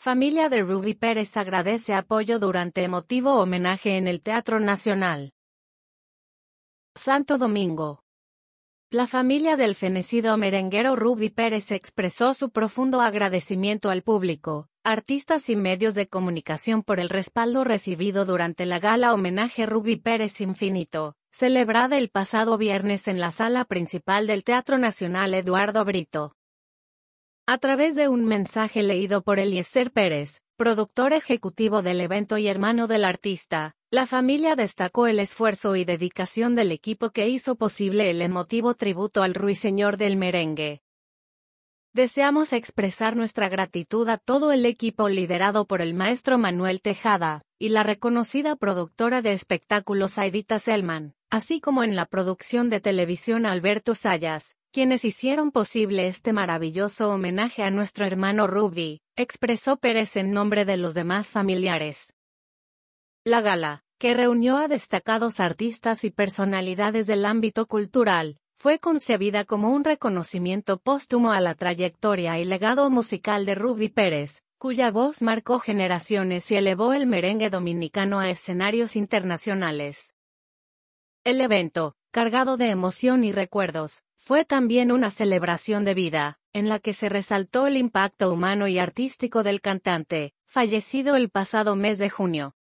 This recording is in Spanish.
Familia de Rubí Pérez agradece apoyo durante emotivo homenaje en el Teatro Nacional. Santo Domingo. La familia del fenecido merenguero Rubí Pérez expresó su profundo agradecimiento al público, artistas y medios de comunicación por el respaldo recibido durante la gala homenaje Rubí Pérez Infinito, celebrada el pasado viernes en la sala principal del Teatro Nacional Eduardo Brito. A través de un mensaje leído por Eliezer Pérez, productor ejecutivo del evento y hermano del artista, la familia destacó el esfuerzo y dedicación del equipo que hizo posible el emotivo tributo al ruiseñor del merengue. Deseamos expresar nuestra gratitud a todo el equipo liderado por el maestro Manuel Tejada, y la reconocida productora de espectáculos Aidita Selman, así como en la producción de televisión Alberto Sayas, quienes hicieron posible este maravilloso homenaje a nuestro hermano Rubí, expresó Pérez en nombre de los demás familiares. La gala, que reunió a destacados artistas y personalidades del ámbito cultural, fue concebida como un reconocimiento póstumo a la trayectoria y legado musical de Rubí Pérez, cuya voz marcó generaciones y elevó el merengue dominicano a escenarios internacionales. El evento, cargado de emoción y recuerdos, fue también una celebración de vida, en la que se resaltó el impacto humano y artístico del cantante, fallecido el pasado mes de junio.